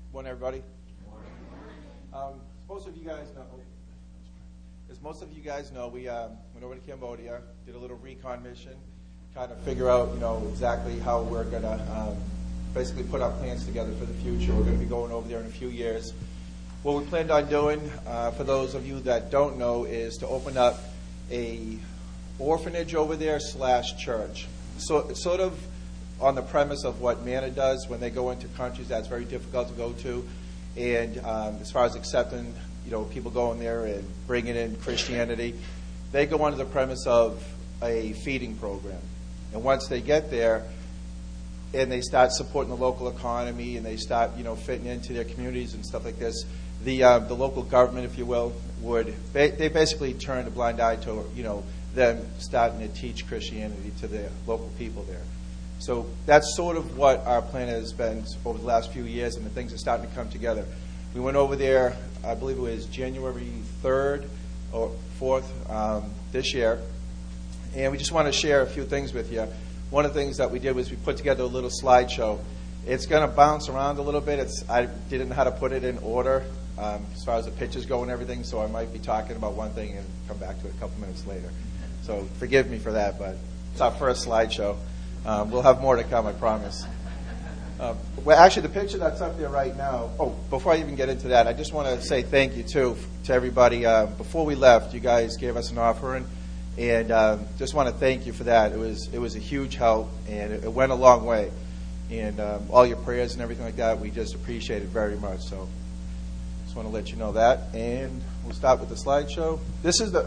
Morning, everybody. Most of you guys know. As most of you guys know, we went over to Cambodia, did a little recon mission, kind of figure out, exactly how we're going to basically put our plans together for the future. We're going to be going over there in a few years. What we planned on doing, for those of you that don't know, is to open up a orphanage over there / church. So sort of on the premise of what MANA does when they go into countries that's very difficult to go to, and as far as accepting, people going there and bringing in Christianity, they go under the premise of a feeding program. And once they get there, and they start supporting the local economy, and they start, fitting into their communities and stuff like this, the local government, if you will, they basically turn a blind eye to, them starting to teach Christianity to the local people there. So that's sort of what our plan has been over the last few years, and the things are starting to come together. We went over there, I believe it was January 3rd or 4th this year, and we just want to share a few things with you. One of the things that we did was we put together a little slideshow. It's going to bounce around a little bit. I didn't know how to put it in order as far as the pictures go and everything, so I might be talking about one thing and come back to it a couple minutes later. So forgive me for that, but it's our first slideshow. We'll have more to come, I promise. Well, actually, the picture that's up there right now, before I even get into that, I just want to say thank you, too, to everybody. Before we left, you guys gave us an offering, and just want to thank you for that. It was a huge help, and it went a long way. And all your prayers and everything like that, we just appreciate it very much. So just want to let you know that. And we'll start with the slideshow. This is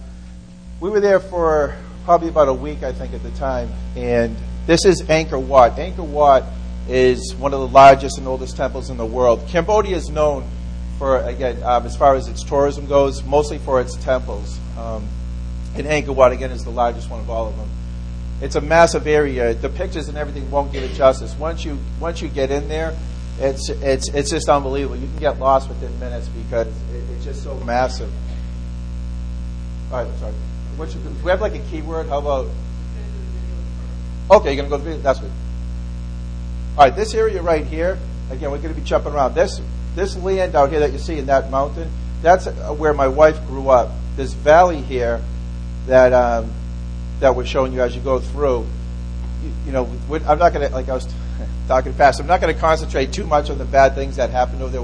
we were there for probably about a week, I think, at the time. And this is Angkor Wat. Angkor Wat is one of the largest and oldest temples in the world. Cambodia is known for, again, as far as its tourism goes, mostly for its temples. And Angkor Wat, again, is the largest one of all of them. It's a massive area. The pictures and everything won't give it justice. Once you get in there, it's just unbelievable. You can get lost within minutes because it's just so massive. All right, sorry. Do we have like a keyword? How about? Okay, you're going to go to the video? That's good. All right, this area right here, again, we're going to be jumping around. This land out here that you see in that mountain, that's where my wife grew up. This valley here that we're showing you as you go through, I'm not going to, like I was talking fast, I'm not going to concentrate too much on the bad things that happened over there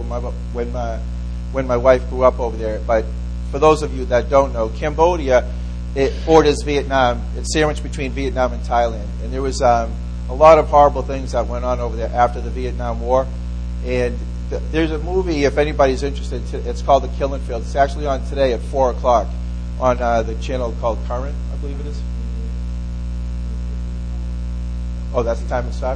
when my wife grew up over there. But for those of you that don't know, Cambodia, it borders Vietnam. It's sandwiched between Vietnam and Thailand. And there was a lot of horrible things that went on over there after the Vietnam War. And there's a movie, if anybody's interested, it's called The Killing Field. It's actually on today at 4 o'clock on the channel called Current, I believe it is. Oh, that's the time it starts?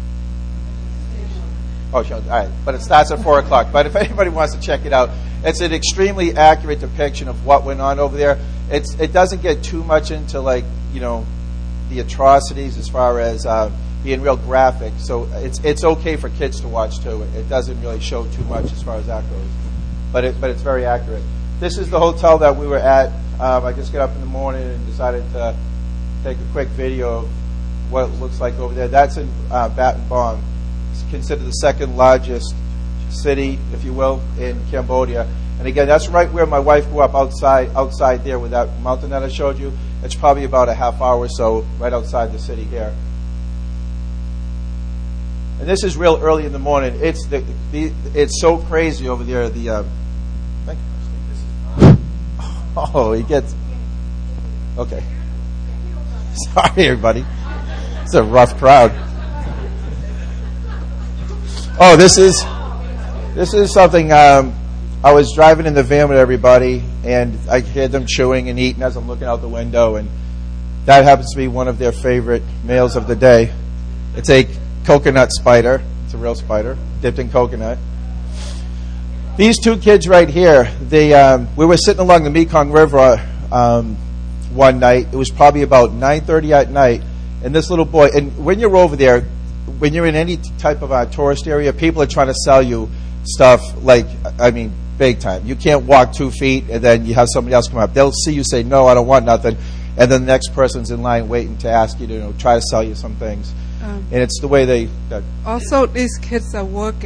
Oh, all right. But it starts at 4 o'clock. But if anybody wants to check it out, it's an extremely accurate depiction of what went on over there. It doesn't get too much into the atrocities as far as being real graphic. So it's okay for kids to watch too. It doesn't really show too much as far as that goes. But it's very accurate. This is the hotel that we were at. I just got up in the morning and decided to take a quick video of what it looks like over there. That's in Battambang Bong. It's considered the second largest city, if you will, in Cambodia. And again, that's right where my wife grew up, outside there with that mountain that I showed you. It's probably about a half hour or so right outside the city here. And this is real early in the morning. It's so crazy over there. He gets... Okay. Sorry, everybody. It's a rough crowd. Oh, this is something... I was driving in the van with everybody, and I heard them chewing and eating as I'm looking out the window, and that happens to be one of their favorite meals of the day. It's a coconut spider. It's a real spider, dipped in coconut. These two kids right here, we were sitting along the Mekong River one night. It was probably about 9:30 at night, and this little boy, and when you're over there, when you're in any type of tourist area, people are trying to sell you stuff big time. You can't walk 2 feet and then you have somebody else come up. They'll see you say, no, I don't want nothing. And then the next person's in line waiting to ask you to try to sell you some things. And it's the way they... Also, these kids are working.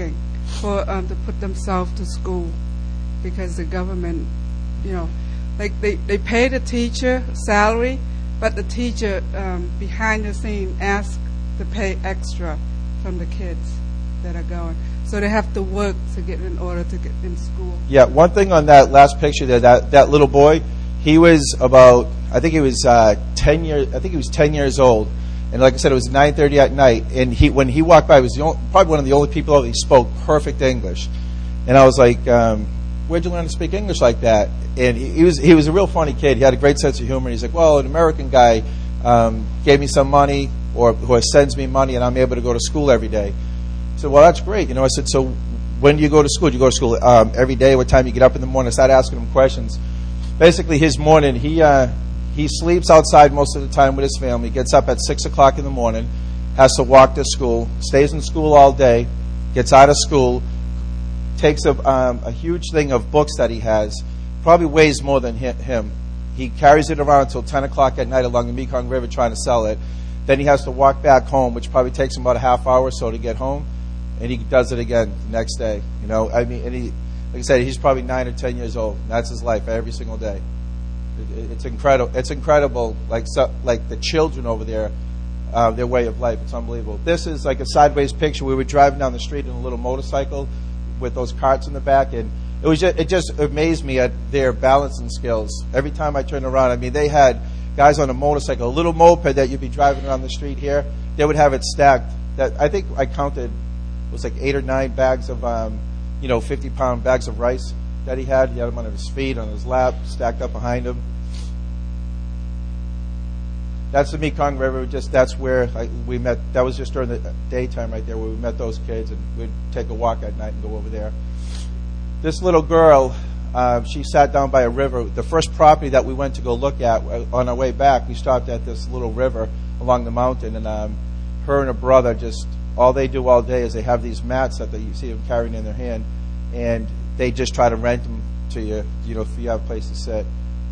for to put themselves to school, because the government, like they pay the teacher salary, but the teacher behind the scene asks to pay extra from the kids that are going. So they have to work to get in order to get in school. Yeah, one thing on that last picture there, that little boy, he was about, I think he was 10 years old. And like I said, it was 9:30 at night. And when he walked by, he was probably one of the only people that spoke perfect English. And I was like, where'd you learn to speak English like that? And he was a real funny kid. He had a great sense of humor. He's like, well, an American guy gave me some money or sends me money, and I'm able to go to school every day. I said, well, that's great. I said, so when do you go to school? Do you go to school every day? What time you get up in the morning? I started asking him questions. Basically, his morning, he sleeps outside most of the time with his family, gets up at 6 o'clock in the morning, has to walk to school, stays in school all day, gets out of school, takes a huge thing of books that he has, probably weighs more than him. He carries it around until 10 o'clock at night along the Mekong River trying to sell it. Then he has to walk back home, which probably takes him about a half hour or so to get home, and he does it again the next day. Like I said, he's probably 9 or 10 years old. That's his life every single day. It's incredible. It's incredible. Like the children over there, their way of life. It's unbelievable. This is like a sideways picture. We were driving down the street in a little motorcycle with those carts in the back, and it just amazed me at their balancing skills. Every time I turned around, they had guys on a motorcycle, a little moped that you'd be driving around the street here. They would have it stacked. That I think I counted, it was like 8 or 9 bags of 50-pound bags of rice that he had. He had them on his feet, on his lap, stacked up behind him. That's the Mekong River. That's where we met. That was just during the daytime right there where we met those kids, and we'd take a walk at night and go over there. This little girl, she sat down by a river. The first property that we went to go look at on our way back, we stopped at this little river along the mountain, and her and her brother all they do all day is they have these mats that you see them carrying in their hand, and they just try to rent them to you, if you have a place to sit.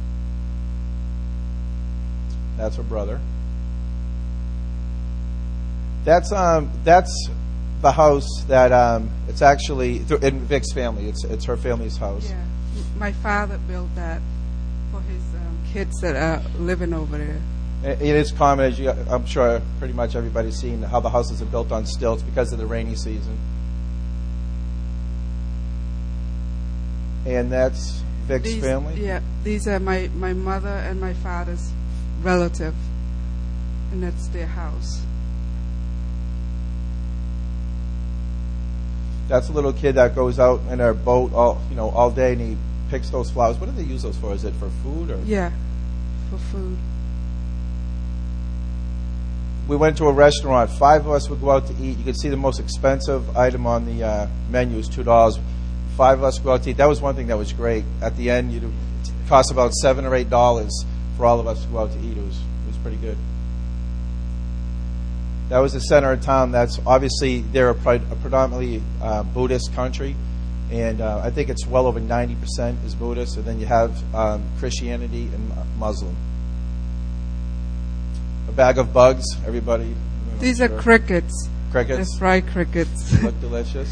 That's her brother. That's the house that it's actually in Vic's family. It's her family's house. Yeah, my father built that for his kids that are living over there. It is common, as I'm sure pretty much everybody's seen, how the houses are built on stilts because of the rainy season. And that's Vic's family? Yeah, these are my mother and my father's relative, and that's their house. That's a little kid that goes out in a boat all day, and he picks those flowers. What do they use those for? Is it for food or? Yeah, for food. We went to a restaurant. 5 of us would go out to eat. You could see the most expensive item on the menu is $2. 5 of us would go out to eat. That was one thing that was great. At the end, it cost about $7 or $8 for all of us to go out to eat. It was pretty good. That was the center of town. That's obviously they're a predominantly Buddhist country, and I think it's well over 90% is Buddhist, and then you have Christianity and Muslim. A bag of bugs, everybody. These are crickets. Crickets? They're fried crickets. They look delicious.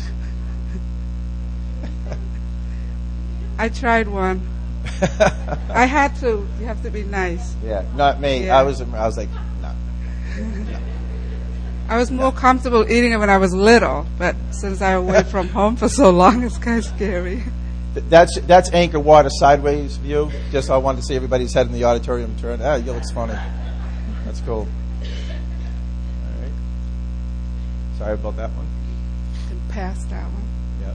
I tried one. I had to. You have to be nice. Yeah, not me. Yeah. I was like, no. I was more comfortable eating it when I was little, but since I'm away from home for so long, it's kind of scary. That's Anchor Water sideways view. Just I wanted to see everybody's head in the auditorium turn. You looks funny. That's cool. All right. Sorry about that one. And pass that one. Yep.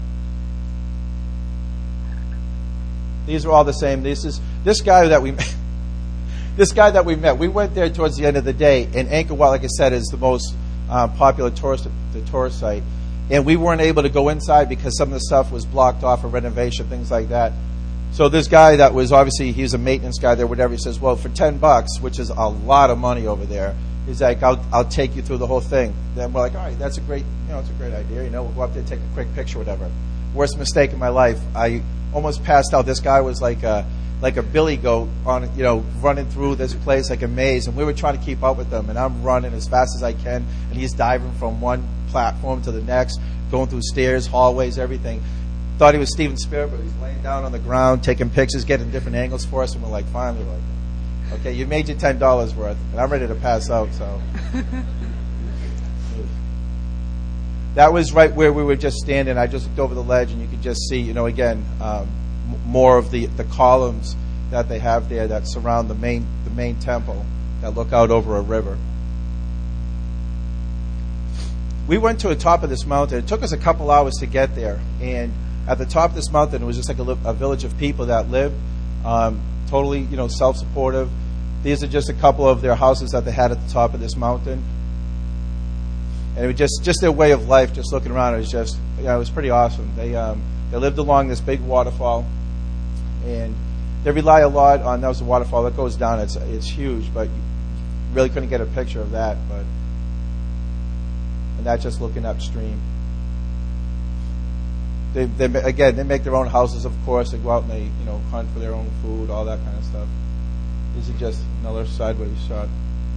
These are all the same. This guy that we met. We went there towards the end of the day, and Angkor Wat, like I said, is the most popular tourist site. And we weren't able to go inside because some of the stuff was blocked off for renovation, things like that. So this guy that was obviously, he's a maintenance guy there, whatever, he says, well, for $10, which is a lot of money over there, he's like, I'll take you through the whole thing. Then we're like, all right, that's a great, it's a great idea. We'll go up there, take a quick picture, whatever. Worst mistake in my life. I almost passed out. This guy was like a billy goat on, running through this place like a maze, and we were trying to keep up with him, and I'm running as fast as I can, and he's diving from one platform to the next, going through stairs, hallways, everything. Thought he was Steven Spielberg. He's laying down on the ground, taking pictures, getting different angles for us, and we're like, finally, like, okay, you made your $10 worth, and I'm ready to pass out. So that was right where we were just standing. I just looked over the ledge, and you could just see, again, more of the columns that they have there that surround the main temple that look out over a river. We went to the top of this mountain. It took us a couple hours to get there, and at the top of this mountain, it was just like a village of people that lived, totally, self-supportive. These are just a couple of their houses that they had at the top of this mountain, and it was just their way of life. Just looking around, it was just, it was pretty awesome. They lived along this big waterfall, and they rely a lot on, that was the waterfall that goes down. It's huge, but you really couldn't get a picture of that. And that's just looking upstream. They make their own houses, of course. They go out and they, hunt for their own food, all that kind of stuff. This is just another sideways shot.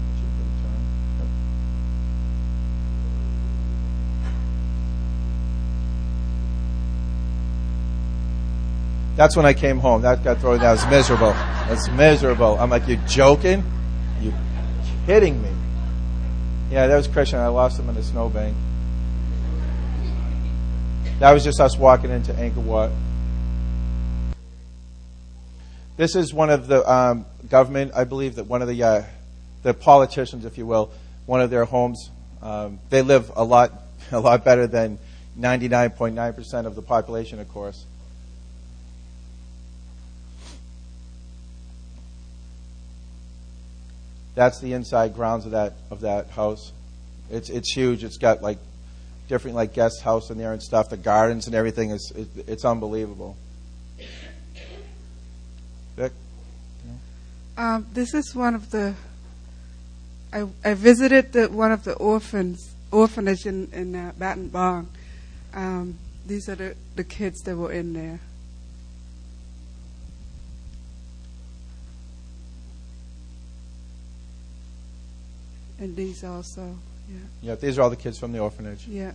That's when I came home. That got thrown. That was miserable. That's miserable. I'm like, you're joking? You kidding me? Yeah, that was Christian. I lost him in a snowbank. That was just us walking into Angkor Wat. This is one of the government, I believe, that one of the politicians, if you will, one of their homes. They live a lot better than 99.9% of the population, of course. That's the inside grounds of that house. It's huge. It's got like different like guest house in there and stuff. The gardens and everything it's unbelievable. Vic? This is one of the. I visited one of the orphanage in Batten Bong. These are the kids that were in there. And these also, yeah. Yeah, these are all the kids from the orphanage. Yeah.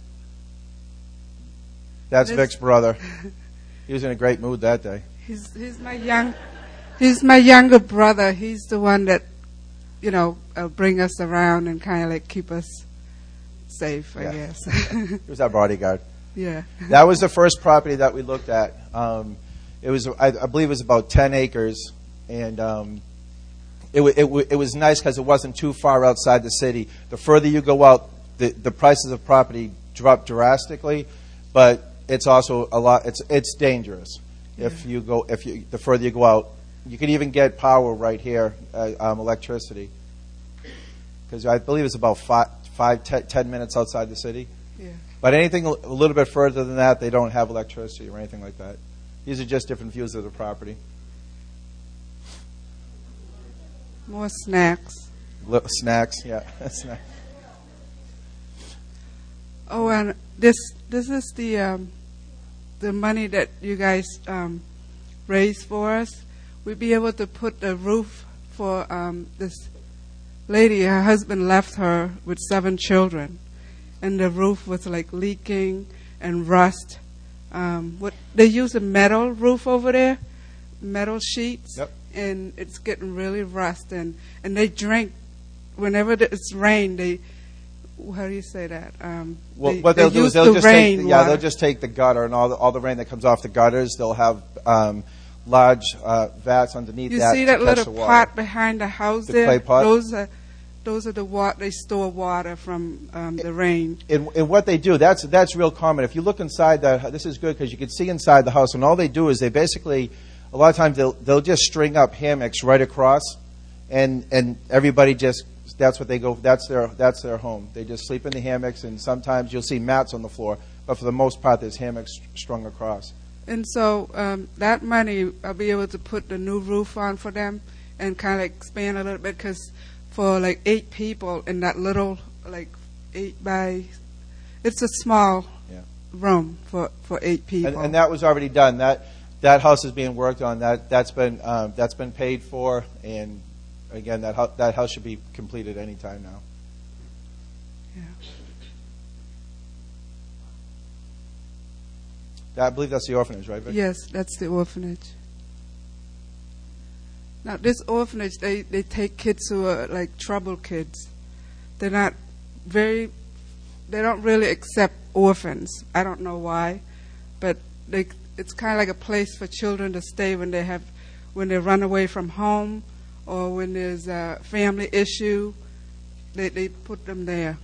That's Vic's brother. He was in a great mood that day. He's my younger brother. He's the one that, bring us around and kind of like keep us safe, I guess. He was our bodyguard. Yeah. That was the first property that we looked at. It was, I believe, it was about 10 acres, and it was nice because it wasn't too far outside the city. The further you go out, the prices of property drop drastically, but it's also a lot. It's dangerous the further you go out. You can even get power right here, electricity, because I believe it's about 10 minutes outside the city. Yeah. But anything a little bit further than that, they don't have electricity or anything like that. These are just different views of the property. More snacks. Snacks, yeah. Snacks. Oh, and this is the money that you guys raised for us. We'd be able to put the roof for this lady. Her husband left her with 7 children, and the roof was like leaking and rust. They use a metal roof over there, metal sheets. Yep. And it's getting really rust, and they drink whenever it's rain. How do you say that? What they'll do is they'll just take the gutter and all the rain that comes off the gutters. They'll have large vats underneath that. You see that little pot behind the house there? Clay pot? Those are the water. They store water from the rain. And what they do, that's real common. If you look inside this is good because you can see inside the house, and all they do is they basically. A lot of times they'll just string up hammocks right across, and everybody that's what they go. That's their home. They just sleep in the hammocks, and sometimes you'll see mats on the floor, but for the most part, there's hammocks strung across. And so that money, I'll be able to put the new roof on for them and kind of expand a little bit because for like 8 people in that little like 8 by, it's a small room for 8 people. And that was already done. That house is being worked on. That's been paid for, and again, that house should be completed any time now. Yeah. I believe that's the orphanage, right, Vic? Yes, that's the orphanage. Now, this orphanage, they take kids who are like troubled kids. They don't really accept orphans. I don't know why, but it's kind of like a place for children to stay when they run away from home or when there's a family issue. They put them there.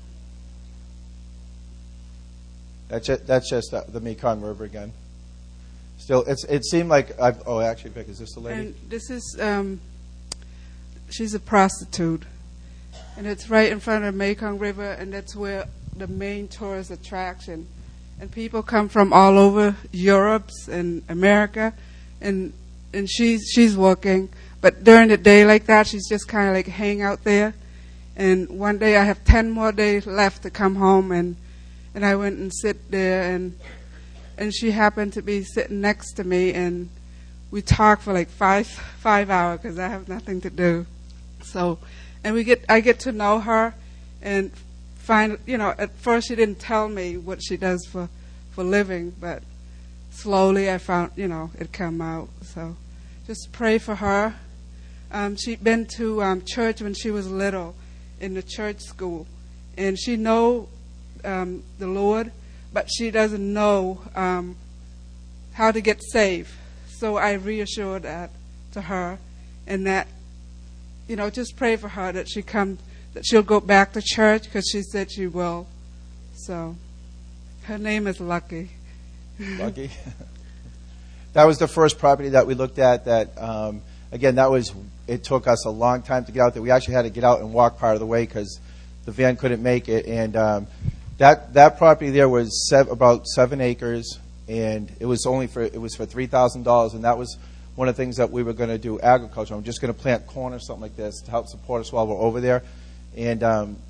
That's just the Mekong River again. Still, it seemed like actually, Vic, is this the lady? And this is she's a prostitute, and it's right in front of the Mekong River, and that's where the main tourist attraction. And people come from all over Europe and America, and she's working, but during the day like that, she's just kind of like hang out there. And one day I have 10 more days left to come home, and I went and sit there, and she happened to be sitting next to me, and we talked for like five hours because I have nothing to do. So, and I get to know her, and at first she didn't tell me what she does for living, but slowly I found, it come out. So, just pray for her. She'd been to church when she was little, in the church school, and she know the Lord, but she doesn't know how to get saved. So I reassured that to her, and that, just pray for her that she'll go back to church, because she said she will. So her name is Lucky. Lucky. That was the first property that we looked at. That again, it took us a long time to get out there. We actually had to get out and walk part of the way because the van couldn't make it, and that property there was about 7 acres, and it was for $3,000, and that was one of the things that we were going to do agriculture. I'm just going to plant corn or something like this to help support us while we're over there, and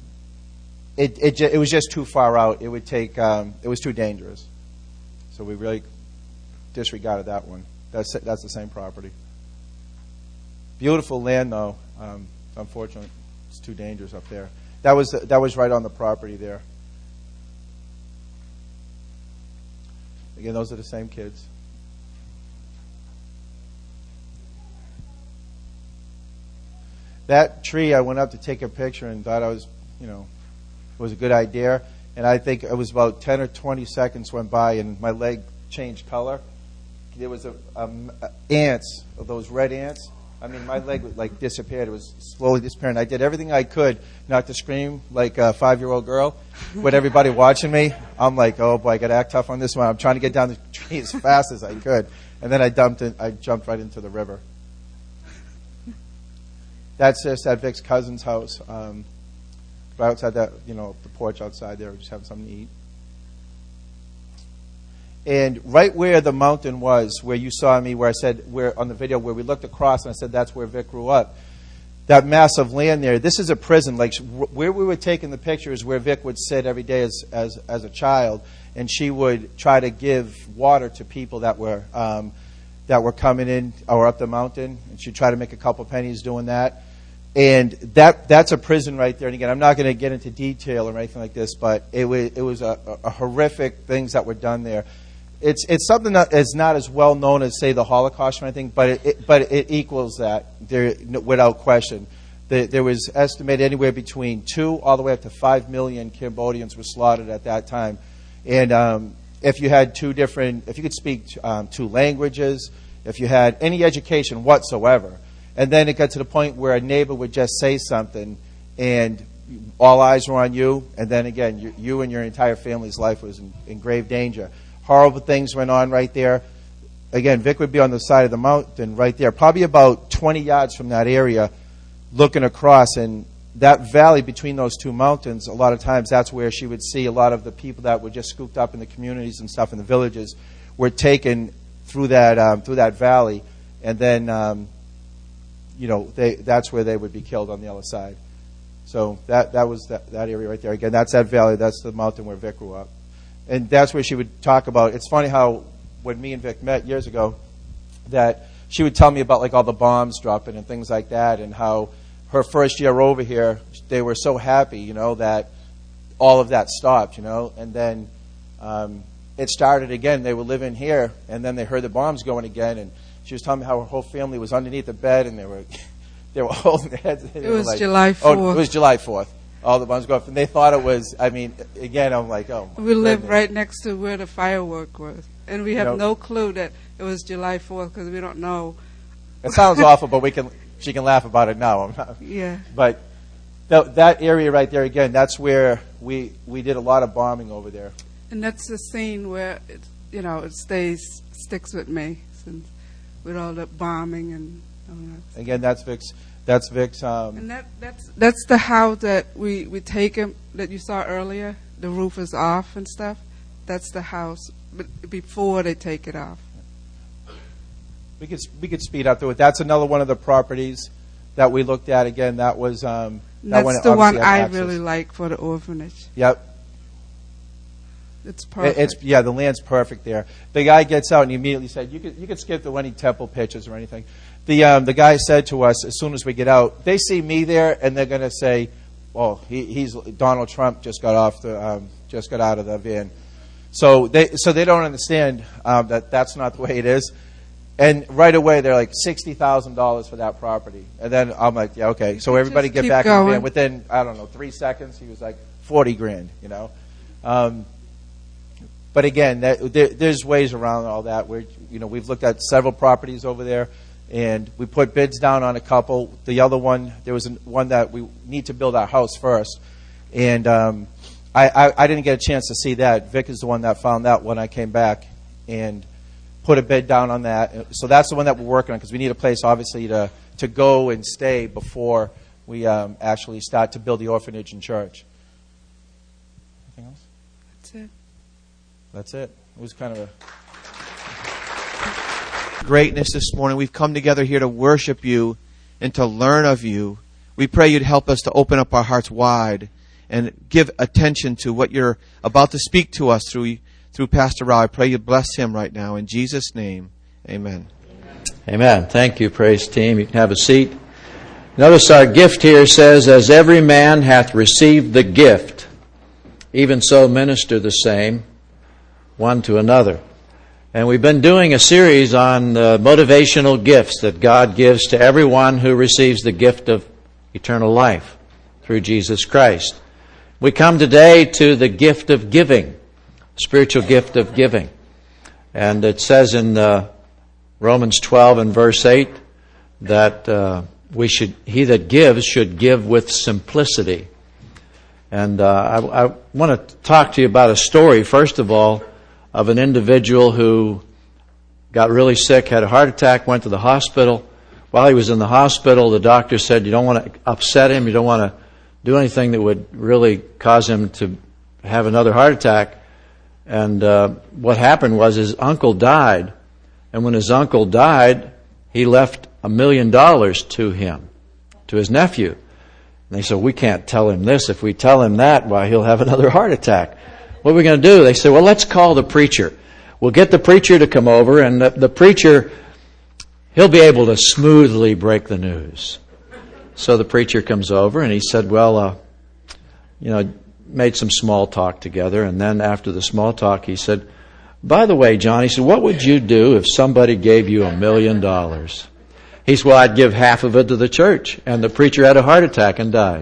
it was just too far out. It was too dangerous, so we really disregarded that one. That's the same property. Beautiful land though. Unfortunately, it's too dangerous up there. That was right on the property there. Again, those are the same kids. That tree, I went up to take a picture and thought it was a good idea. And I think it was about 10 or 20 seconds went by and my leg changed color. There was ants, those red ants. I mean, my leg disappeared. It was slowly disappearing. I did everything I could not to scream like a 5-year-old girl with everybody watching me. I'm like, oh boy, I got to act tough on this one. I'm trying to get down the tree as fast as I could, and then I jumped right into the river. That's just at Vic's cousin's house, right outside that, the porch outside there, just having something to eat. And right where the mountain was, where you saw me, where I said, on the video, where we looked across, and I said that's where Vic grew up, that massive land there, this is a prison. Like where we were taking the pictures, where Vic would sit every day as a child, and she would try to give water to people that were coming in or up the mountain, and she'd try to make a couple pennies doing that. And that's a prison right there. And again, I'm not going to get into detail or anything like this, but it was a horrific things that were done there. It's something that is not as well known as, say, the Holocaust or anything, but it equals that there without question. There was estimated anywhere between 2 all the way up to 5 million Cambodians were slaughtered at that time. And if you could speak 2 languages, if you had any education whatsoever, and then it got to the point where a neighbor would just say something, and all eyes were on you, and then again, you and your entire family's life was in grave danger. Horrible things went on right there. Again, Vic would be on the side of the mountain right there, probably about 20 yards from that area, looking across. And that valley between those 2 mountains, a lot of times that's where she would see a lot of the people that were just scooped up in the communities and stuff in the villages were taken through that valley. And then, that's where they would be killed on the other side. So that was that area right there. Again, that's that valley. That's the mountain where Vic grew up. And that's where she would talk about. It's funny how when me and Vic met years ago, that she would tell me about like all the bombs dropping and things like that, and how her first year over here, they were so happy, that all of that stopped, and then it started again. They were living here, and then they heard the bombs going again, and she was telling me how her whole family was underneath the bed, and they were holding their heads. It was July 4th. Oh, it was July 4th. All the bombs go off, and they thought it was. I mean, again, I'm like, oh. We live right next to where the firework was, and we have no clue that it was July 4th because we don't know. It sounds awful, but she can laugh about it now. Yeah. But that area right there, again, that's where we did a lot of bombing over there. And that's the scene where it sticks with me since with all the bombing and all that. Again, that's Vic's. That's Vic's. And that's the house that we take him that you saw earlier. The roof is off and stuff. That's the house, but before they take it off. We could speed up through it. That's another one of the properties that we looked at. Again, that was that's the one I really like for the orphanage. Yep. It's perfect. The land's perfect there. The guy gets out and he immediately said, "You could skip the any temple pictures or anything." The guy said to us as soon as we get out, they see me there and they're going to say, "Well, he's Donald Trump just got out of the van." So they don't understand that's not the way it is. And right away they're like $60,000 for that property. And then I'm like, yeah, okay. So everybody get back in the van. Within 3 seconds he was like $40,000. But again, there's ways around all that. We've looked at several properties over there, and we put bids down on a couple. The other one, there was one that we need to build our house first, and I didn't get a chance to see that. Vic is the one that found that when I came back and put a bid down on that. So that's the one that we're working on because we need a place, obviously, to go and stay before we actually start to build the orphanage and church. Anything else? That's it. That's it. It was kind of a greatness this morning. We've come together here to worship you and to learn of you. We pray you'd help us to open up our hearts wide and give attention to what you're about to speak to us through Pastor Rao. I pray you bless him right now. In Jesus' name, amen. Amen. Thank you, praise team. You can have a seat. Notice our gift here says, "As every man hath received the gift, even so minister the same one to another." And we've been doing a series on the motivational gifts that God gives to everyone who receives the gift of eternal life through Jesus Christ. We come today to the gift of giving, spiritual gift of giving. And it says in Romans 12 and verse 8 that he that gives should give with simplicity. And I want to talk to you about a story, first of all, of an individual who got really sick, had a heart attack, went to the hospital. While he was in the hospital, the doctor said, you don't want to upset him, you don't want to do anything that would really cause him to have another heart attack. And what happened was his uncle died. And when his uncle died, he left $1 million to him, to his nephew. And they said, we can't tell him this. If we tell him that, why, he'll have another heart attack. What are we going to do? They said, well, let's call the preacher. We'll get the preacher to come over, and the preacher, he'll be able to smoothly break the news. So the preacher comes over, and he said, well, made some small talk together. And then after the small talk, he said, by the way, John, he said, what would you do if somebody gave you $1 million? He said, well, I'd give half of it to the church. And the preacher had a heart attack and died.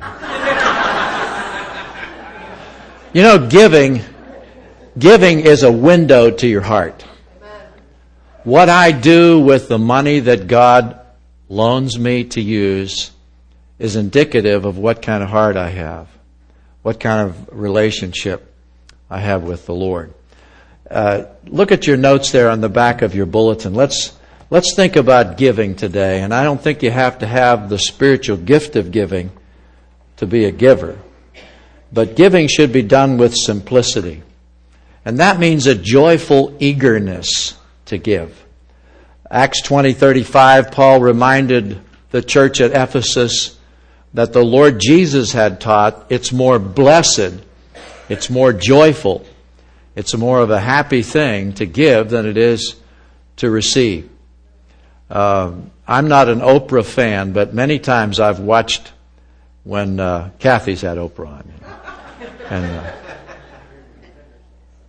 Giving is a window to your heart. What I do with the money that God loans me to use is indicative of what kind of heart I have, what kind of relationship I have with the Lord. Look at your notes there on the back of your bulletin. Let's think about giving today. And I don't think you have to have the spiritual gift of giving to be a giver. But giving should be done with simplicity. And that means a joyful eagerness to give. Acts 20:35, Paul reminded the church at Ephesus that the Lord Jesus had taught it's more blessed, it's more joyful, it's more of a happy thing to give than it is to receive. I'm not an Oprah fan, but many times I've watched when Kathy's had Oprah on. And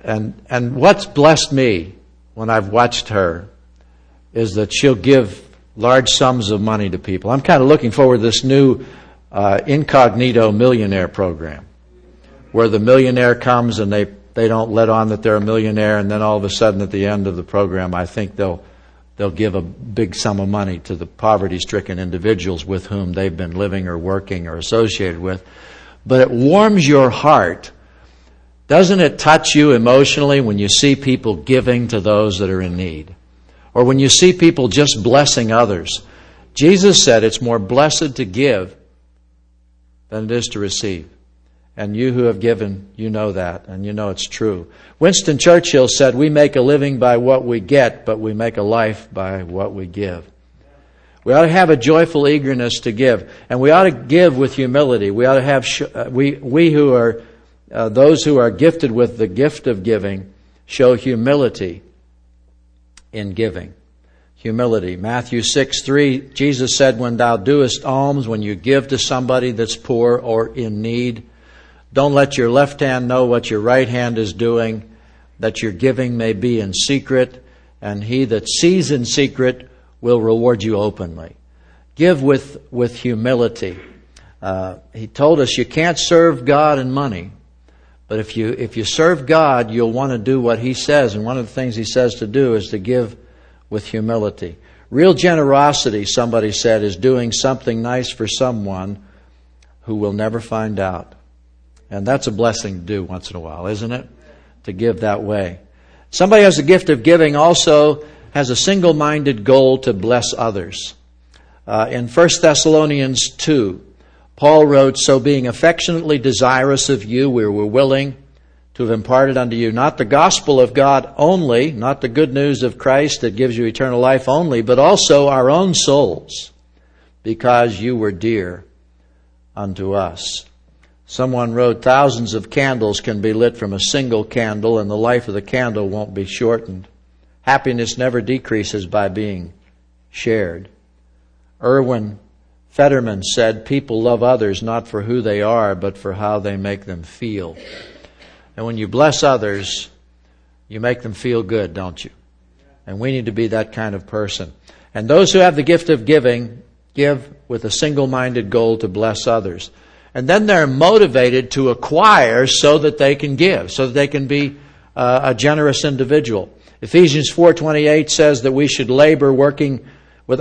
And what's blessed me when I've watched her is that she'll give large sums of money to people. I'm kind of looking forward to this new incognito millionaire program, where the millionaire comes and they don't let on that they're a millionaire, and then all of a sudden at the end of the program, I think they'll give a big sum of money to the poverty-stricken individuals with whom they've been living or working or associated with. But it warms your heart. Doesn't it touch you emotionally when you see people giving to those that are in need? Or when you see people just blessing others? Jesus said it's more blessed to give than it is to receive. And you who have given, you know that, and you know it's true. Winston Churchill said, we make a living by what we get, but we make a life by what we give. We ought to have a joyful eagerness to give, and we ought to give with humility. We ought to have, we who are, those who are gifted with the gift of giving, show humility in giving. Humility. Matthew 6:3, Jesus said, when thou doest alms, when you give to somebody that's poor or in need, don't let your left hand know what your right hand is doing, that your giving may be in secret, and he that sees in secret will reward you openly. Give with humility. He told us you can't serve God and money, but if you serve God, you'll want to do what He says, and one of the things He says to do is to give with humility. Real generosity, somebody said, is doing something nice for someone who will never find out. And that's a blessing to do once in a while, isn't it? To give that way. Somebody who has the gift of giving also has a single-minded goal to bless others. In 1 Thessalonians 2, Paul wrote, so being affectionately desirous of you, we were willing to have imparted unto you not the gospel of God only, not the good news of Christ that gives you eternal life only, but also our own souls, because you were dear unto us. Someone wrote, thousands of candles can be lit from a single candle, and the life of the candle won't be shortened. Happiness never decreases by being shared. Erwin Fetterman said, people love others not for who they are, but for how they make them feel. And when you bless others, you make them feel good, don't you? And we need to be that kind of person. And those who have the gift of giving, give with a single-minded goal to bless others. And then they're motivated to acquire so that they can give, so that they can be a generous individual. Ephesians 4:28 says that we should labor working with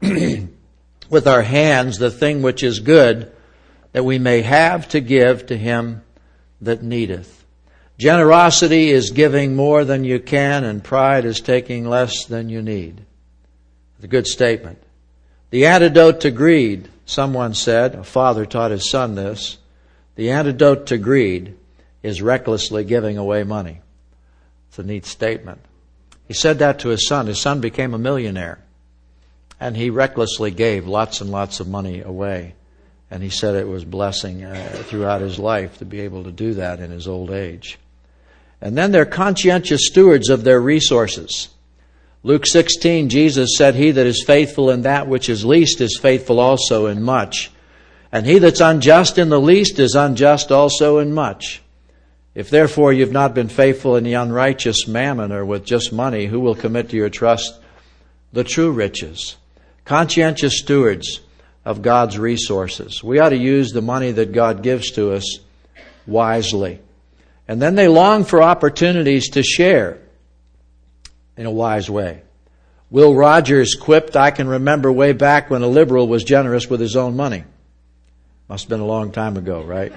with our hands the thing which is good, that we may have to give to him that needeth. Generosity is giving more than you can, and pride is taking less than you need. It's a good statement. The antidote to greed, someone said, a father taught his son this, the antidote to greed is recklessly giving away money. It's a neat statement. He said that to his son. His son became a millionaire. And he recklessly gave lots and lots of money away. And he said it was a blessing throughout his life to be able to do that in his old age. And then they're conscientious stewards of their resources. Luke 16, Jesus said, he that is faithful in that which is least is faithful also in much. And he that's unjust in the least is unjust also in much. If therefore you've not been faithful in the unrighteous mammon or with just money, who will commit to your trust the true riches? Conscientious stewards of God's resources. We ought to use the money that God gives to us wisely. And then they long for opportunities to share in a wise way. Will Rogers quipped, I can remember way back when a liberal was generous with his own money. Must have been a long time ago, right?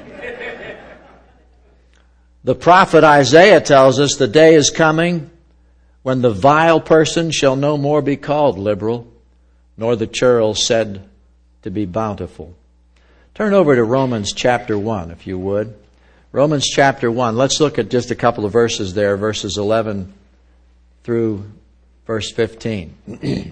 The prophet Isaiah tells us the day is coming when the vile person shall no more be called liberal, nor the churl said to be bountiful. Turn over to Romans chapter 1, if you would. Romans chapter 1. Let's look at just a couple of verses there, verses 11 through verse 15.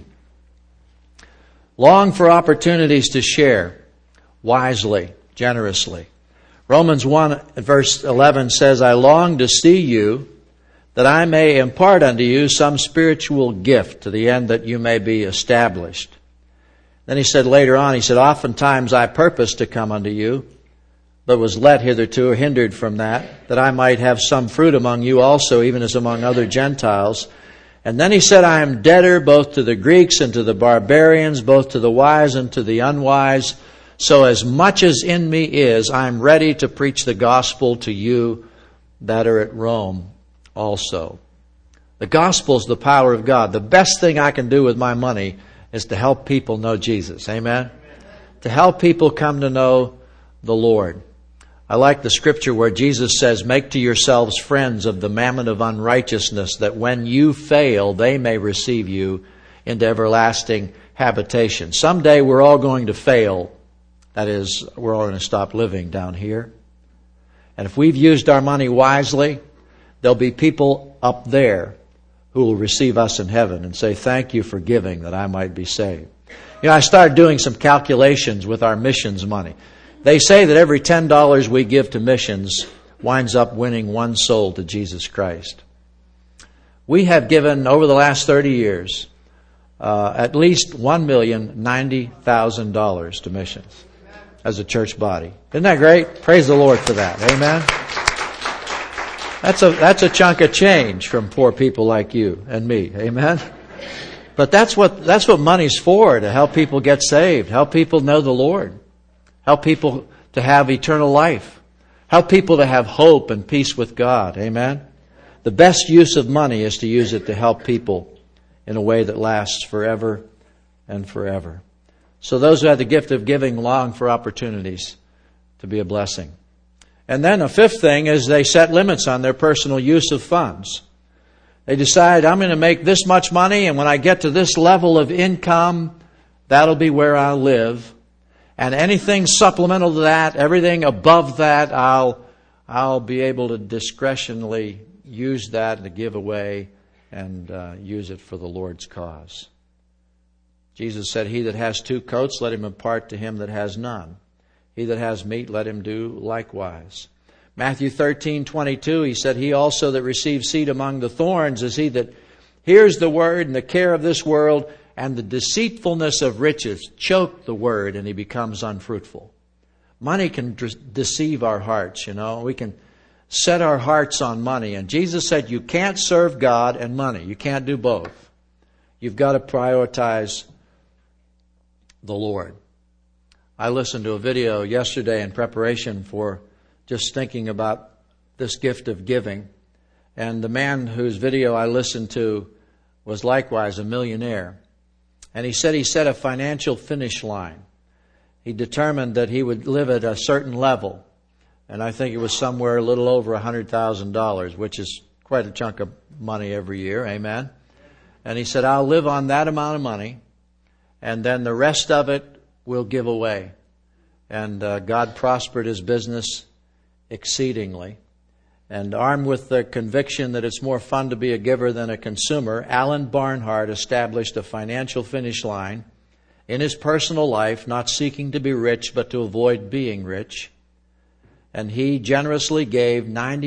Long for opportunities to share wisely, generously. Romans 1 verse 11 says, I long to see you, that I may impart unto you some spiritual gift, to the end that you may be established. Then he said later on, he said, oftentimes I purpose to come unto you, but was let hitherto, or hindered from that I might have some fruit among you also, even as among other Gentiles. And then he said, I am debtor both to the Greeks and to the barbarians, both to the wise and to the unwise. So as much as in me is, I am ready to preach the gospel to you that are at Rome also. The gospel is the power of God. The best thing I can do with my money is to help people know Jesus. Amen? To help people come to know the Lord. I like the scripture where Jesus says, make to yourselves friends of the mammon of unrighteousness, that when you fail, they may receive you into everlasting habitation. Someday we're all going to fail. That is, we're all going to stop living down here. And if we've used our money wisely, there'll be people up there who will receive us in heaven and say, thank you for giving that I might be saved. You know, I started doing some calculations with our missions money. They say that every $10 we give to missions winds up winning one soul to Jesus Christ. We have given, over the last 30 years, at least $1,090,000 to missions as a church body. Isn't that great? Praise the Lord for that. Amen. That's a chunk of change from poor people like you and me. Amen. But that's what money's for, to help people get saved, help people know the Lord, help people to have eternal life, help people to have hope and peace with God. Amen. The best use of money is to use it to help people in a way that lasts forever and forever. So those who have the gift of giving long for opportunities to be a blessing. And then a fifth thing is they set limits on their personal use of funds. They decide, I'm going to make this much money, and when I get to this level of income, that'll be where I'll live. And anything supplemental to that, everything above that, I'll be able to discretionally use that to give away and use it for the Lord's cause. Jesus said, he that has 2 coats, let him impart to him that has none. He that has meat, let him do likewise. Matthew 13:22, he said, he also that receives seed among the thorns is he that hears the word, and the care of this world and the deceitfulness of riches choke the word, and he becomes unfruitful. Money can deceive our hearts, you know. We can set our hearts on money. And Jesus said, you can't serve God and money. You can't do both. You've got to prioritize the Lord. I listened to a video yesterday in preparation for just thinking about this gift of giving. And the man whose video I listened to was likewise a millionaire. And he said he set a financial finish line. He determined that he would live at a certain level. And I think it was somewhere a little over $100,000, which is quite a chunk of money every year. Amen. And he said, I'll live on that amount of money, and then the rest of it we'll give away. And God prospered his business exceedingly. And armed with the conviction that it's more fun to be a giver than a consumer, Alan Barnhart established a financial finish line in his personal life, not seeking to be rich, but to avoid being rich. And he generously gave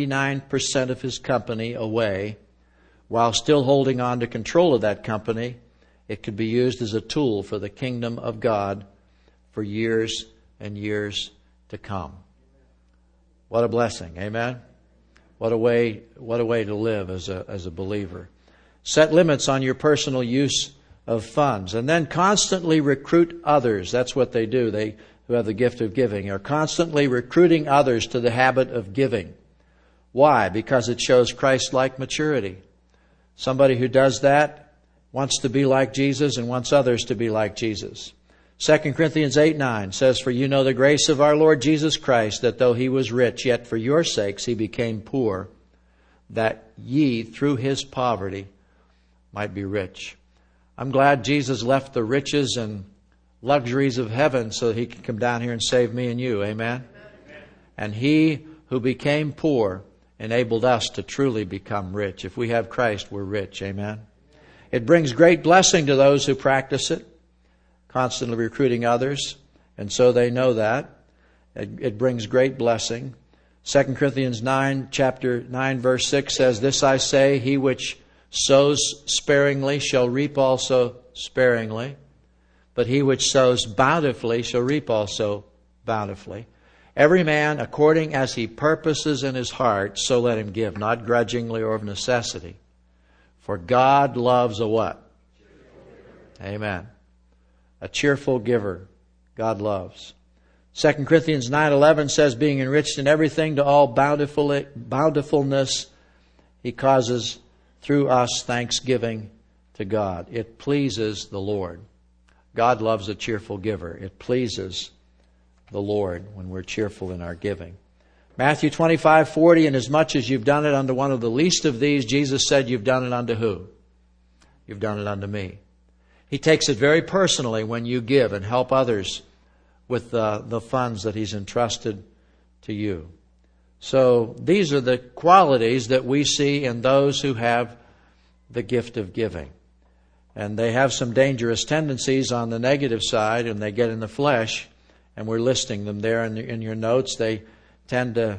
99% of his company away, while still holding on to control of that company. It could be used as a tool for the kingdom of God for years and years to come. What a blessing. Amen. What a way to live as a believer. Set limits on your personal use of funds, and then constantly recruit others. That's what they do. They who have the gift of giving are constantly recruiting others to the habit of giving. Why? Because it shows Christ-like maturity. Somebody who does that wants to be like Jesus and wants others to be like Jesus. 2 Corinthians 8:9 says, for you know the grace of our Lord Jesus Christ, that though he was rich, yet for your sakes he became poor, that ye through his poverty might be rich. I'm glad Jesus left the riches and luxuries of heaven so that he can come down here and save me and you. Amen? And he who became poor enabled us to truly become rich. If we have Christ, we're rich. Amen? It brings great blessing to those who practice it, constantly recruiting others, and so they know that. It brings great blessing. 2 Corinthians 9, chapter 9, verse 6 says, this I say, he which sows sparingly shall reap also sparingly, but he which sows bountifully shall reap also bountifully. Every man according as he purposes in his heart, so let him give, not grudgingly or of necessity. For God loves a what? Amen. A cheerful giver God loves. 2 Corinthians 9:11 says, being enriched in everything to all bountifulness, He causes through us thanksgiving to God. It pleases the Lord. God loves a cheerful giver. It pleases the Lord when we're cheerful in our giving. Matthew 25:40, inasmuch as you've done it unto one of the least of these, Jesus said, you've done it unto who? You've done it unto me. He takes it very personally when you give and help others with the funds that He's entrusted to you. So these are the qualities that we see in those who have the gift of giving. And they have some dangerous tendencies on the negative side, and they get in the flesh, and we're listing them there in your notes. They tend to,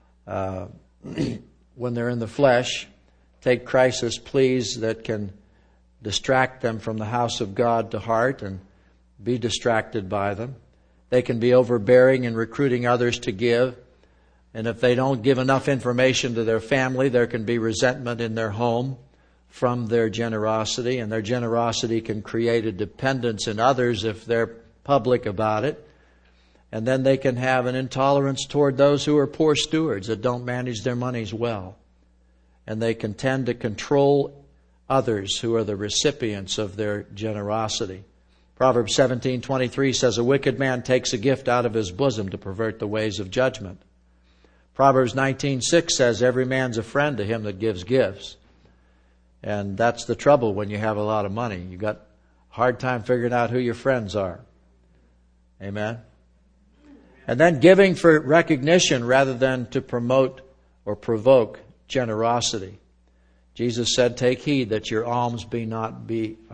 when they're in the flesh, take crisis pleas that can distract them from the house of God to heart and be distracted by them. They can be overbearing in recruiting others to give. And if they don't give enough information to their family, there can be resentment in their home from their generosity. And their generosity can create a dependence in others if they're public about it. And then they can have an intolerance toward those who are poor stewards that don't manage their monies well. And they can tend to control others who are the recipients of their generosity. Proverbs 17:23 says, a wicked man takes a gift out of his bosom to pervert the ways of judgment. Proverbs 19:6 says, every man's a friend to him that gives gifts. And that's the trouble when you have a lot of money. You've got a hard time figuring out who your friends are. Amen? And then giving for recognition rather than to promote or provoke generosity. Jesus said, take heed that your alms be not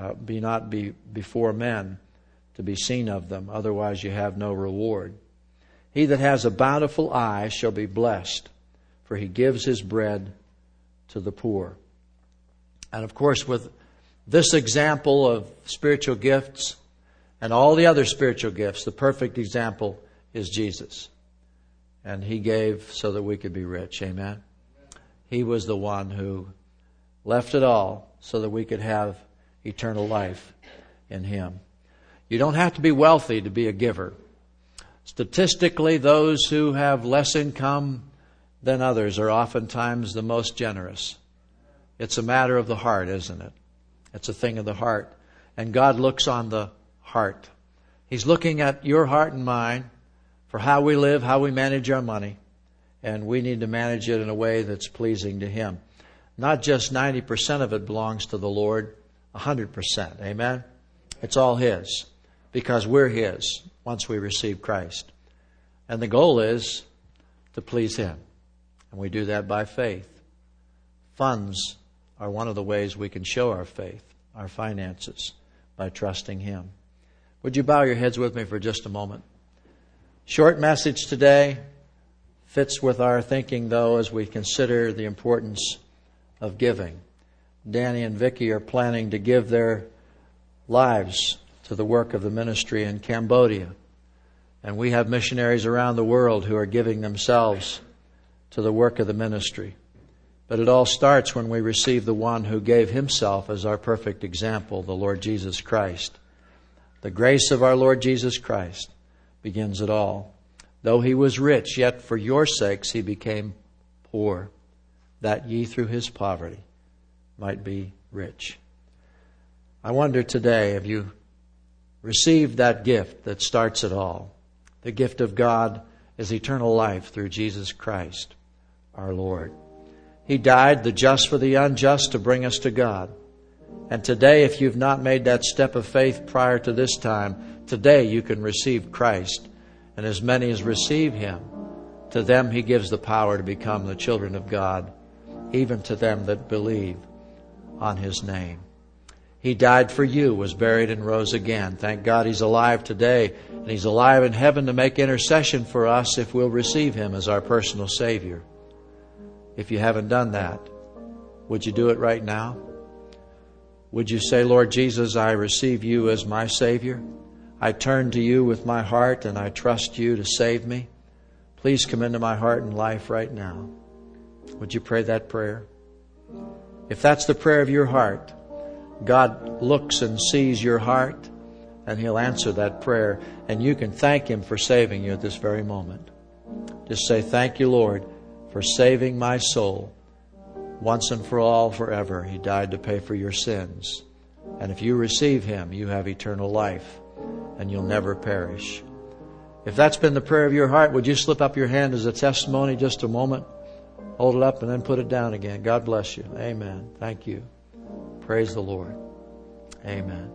before men to be seen of them. Otherwise you have no reward. He that has a bountiful eye shall be blessed, for he gives his bread to the poor. And of course, with this example of spiritual gifts and all the other spiritual gifts, the perfect example is Jesus. And He gave so that we could be rich. Amen? He was the one who left it all so that we could have eternal life in Him. You don't have to be wealthy to be a giver. Statistically, those who have less income than others are oftentimes the most generous. It's a matter of the heart, isn't it? It's a thing of the heart. And God looks on the heart. He's looking at your heart and mine for how we live, how we manage our money. And we need to manage it in a way that's pleasing to Him. Not just 90% of it belongs to the Lord, 100%. Amen? It's all His, because we're His once we receive Christ. And the goal is to please Him. And we do that by faith. Funds are one of the ways we can show our faith, our finances, by trusting Him. Would you bow your heads with me for just a moment? Short message today. Fits with our thinking, though, as we consider the importance of giving. Danny and Vicky are planning to give their lives to the work of the ministry in Cambodia. And we have missionaries around the world who are giving themselves to the work of the ministry. But it all starts when we receive the one who gave Himself as our perfect example, the Lord Jesus Christ. The grace of our Lord Jesus Christ begins it all. Though He was rich, yet for your sakes He became poor, that ye through His poverty might be rich. I wonder today, have you received that gift that starts it all? The gift of God is eternal life through Jesus Christ, our Lord. He died, the just for the unjust, to bring us to God. And today, if you've not made that step of faith prior to this time, today you can receive Christ. And as many as receive Him, to them He gives the power to become the children of God, even to them that believe on His name. He died for you, was buried, and rose again. Thank God He's alive today, and He's alive in heaven to make intercession for us if we'll receive Him as our personal Savior. If you haven't done that, would you do it right now? Would you say, Lord Jesus, I receive You as my Savior. I turn to You with my heart, and I trust You to save me Please come into my heart and life right now. Would you pray that prayer? If that's the prayer of your heart, God looks and sees your heart, and He'll answer that prayer, and you can thank Him for saving you at this very moment. Just say, thank you, Lord, for saving my soul once and for all, forever. He died to pay for your sins. And if you receive Him, you have eternal life, and you'll never perish. If that's been the prayer of your heart, would you slip up your hand as a testimony just a moment? Hold it up and then put it down again. God bless you. Amen. Thank you. Praise the Lord. Amen.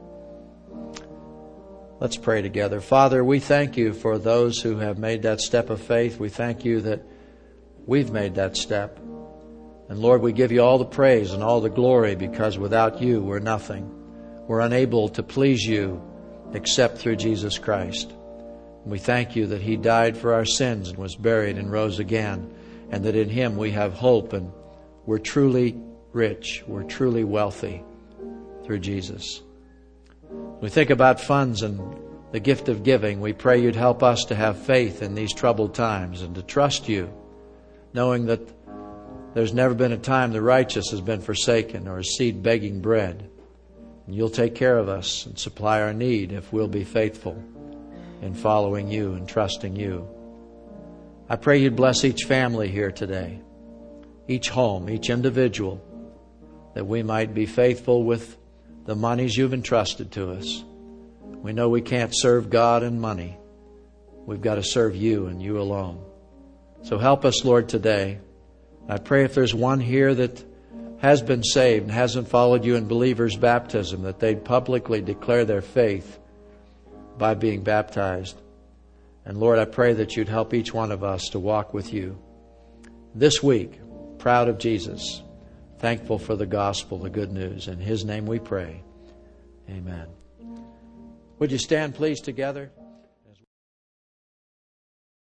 Let's pray together. Father, we thank you for those who have made that step of faith. We thank you that we've made that step. And Lord, we give you all the praise and all the glory, because without you, we're nothing. We're unable to please you except through Jesus Christ. We thank you that He died for our sins and was buried and rose again, and that in Him we have hope, and we're truly rich, we're truly wealthy through Jesus. We think about funds and the gift of giving. We pray you'd help us to have faith in these troubled times and to trust you, knowing that there's never been a time the righteous has been forsaken or a seed begging bread. And you'll take care of us and supply our need if we'll be faithful in following you and trusting you. I pray you'd bless each family here today, each home, each individual, that we might be faithful with the monies you've entrusted to us. We know we can't serve God and money. We've got to serve you and you alone. So help us, Lord, today. I pray if there's one here that has been saved and hasn't followed you in believer's baptism, that they'd publicly declare their faith by being baptized. And Lord, I pray that you'd help each one of us to walk with you this week, proud of Jesus, thankful for the gospel, the good news. In His name we pray. Amen. Would you stand, please, together?